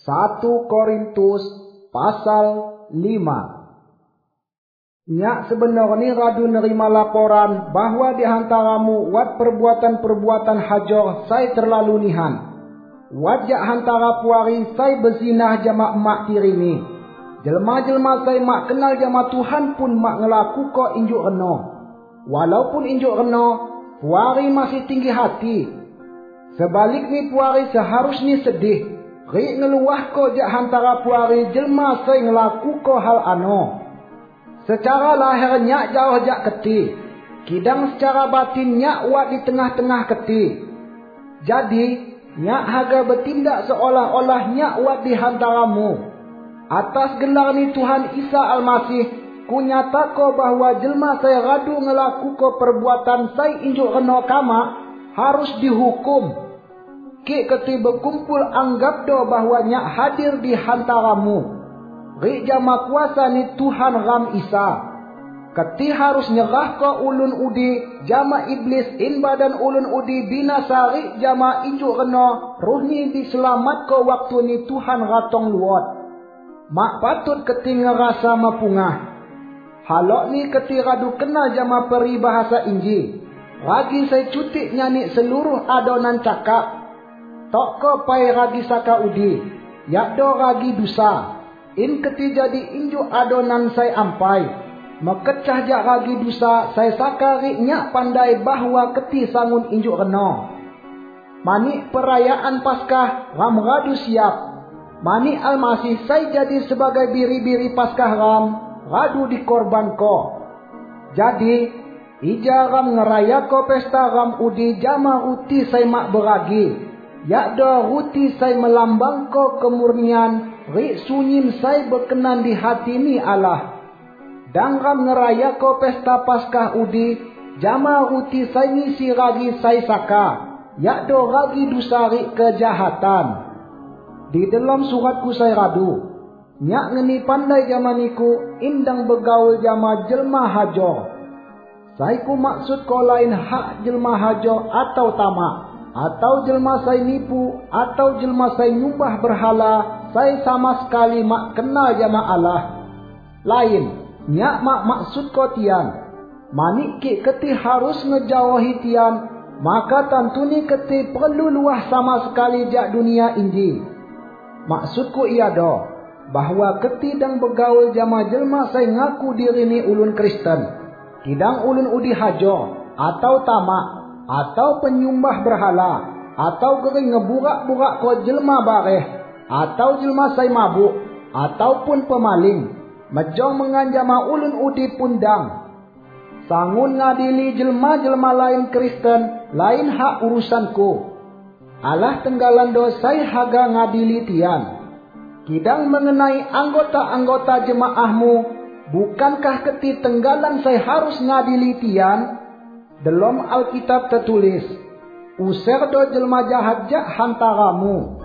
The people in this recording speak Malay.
1 Korintus pasal 5. Nyak sebenarnya radu nerima laporan bahwa di hantaramu wat perbuatan-perbuatan hajor saya terlalu nihan. Wat jak hantara puari saya berzinah jama emak tirini. Jelma-jelma saya mak kenal jama Tuhan pun mak ngelaku ko injuk reno. Walaupun injuk reno, puari masih tinggi hati. Sebalik ni puari seharusnya sedih. Rik ngeluah ko jak hantara puari jelma saya ngelaku ko hal ano. Secara lahirnya jauh jak keti. Kidang secara batinnya wat di tengah-tengah keti. Jadi, nyak haga bertindak seolah-olah nyak wat di hantaramu. Atas gelar ni Tuhan Isa Almasih, ku nyata ko bahwa jelma saya radu ngelaku ko perbuatan saya injuk reno kama harus dihukum. Ki keti berkumpul anggap do bahwa nyak hadir di hantaramu. Rik jama kuasa ni Tuhan Ram Isa. Keti harus nyerah ko ulun udi jama iblis in badan ulun udi binasa rik jama injuk reno ruh ni diselamat ko waktu ni Tuhan ratong luot. Mak patut keti ngerasa mapungah. Halok ni keti radu kenal jama peribahasa inji. Ragi saya cutik nyanyi seluruh adonan cakap. Tok ko pai ragi saka udi. Yakdo ragi dusa. In keti jadi injuk adonan saya ampai. Mekecah jak ragi dusa saya saka riknya pandai bahwa keti sangun injuk reno. Mani perayaan Paskah ram radu siap. Mani Almasih saya jadi sebagai biri-biri Paskah ram radu dikorban ko. Jadi ija ram ngeraya ko pesta ram udi jama ruti saya mak beragi. Yakdo ruti saya melambang ko kemurnian rik sunyin saya berkenan di hati ni Allah. Dan ram ngeraya ko pesta Paskah udi jama ruti saya ngisi ragi saya saka. Yakdo ragi dusa rik kejahatan. Di dalam suratku saya radu, nyak ngeni pandai jamaniku indang begaul jama jelma hajo. Saya ku maksud ko lain hak jelma hajo atau tamak, atau jelma saya nipu, atau jelma saya nyumbah berhala, saya sama sekali mak kenal jama Allah. Lain, nyak mak maksud ko tian. Manik ki keti harus ngejauhi tian, maka tantuni keti perlu luah sama sekali jak dunia inji. Maksudku ia do, bahwa keti dang begaul jama jelma saya ngaku diri ni ulun Kristen. Kidang ulun udi hajo, atau tamak, atau penyumbah berhala, atau gering ngeburak-burak ko jelma bareh, atau jelma saya mabuk, ataupun pemaling. Mejong menganjama ulun udi pundang. Sangun ngadili jelma-jelma lain Kristen, lain hak urusanku. Allah tenggalan do saya haga ngadili tian. Kidang mengenai anggota-anggota jemaahmu, bukankah keti tenggalan saya harus ngadili tian? Dalam Alkitab tertulis, usir do jelma jahat jak hantaramu.